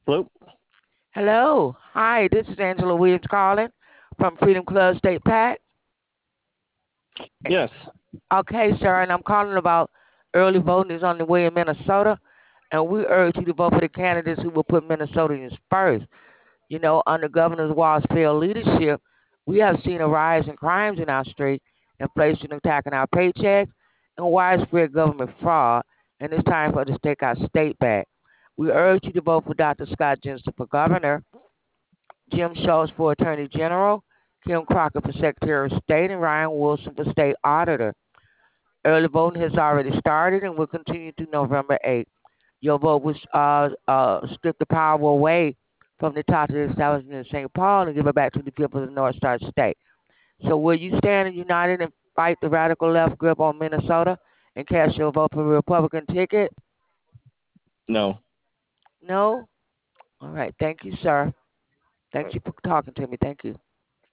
Hello? Hello. Hi, this is Angela Williams calling from Freedom Club State PAC. Yes. Okay, sir, and I'm calling about early voting is on the way in Minnesota, and we urge you to vote for the candidates who will put Minnesotans first. Under Governor Walz's leadership, we have seen a rise in crimes in our state, inflation attacking our paychecks, and widespread government fraud, and it's time for us to take our state back. We urge you to vote for Dr. Scott Jensen for governor, Jim Schultz for Attorney General, Kim Crocker for Secretary of State, and Ryan Wilson for State Auditor. Early voting has already started and will continue through November 8th. Your vote will strip the power away from the top of the establishment in St. Paul and give it back to the people of the North Star State. So will you stand united and fight the radical left grip on Minnesota and cast your vote for the Republican ticket? No. No? All right. Thank you, sir. Thank you for talking to me. Thank you.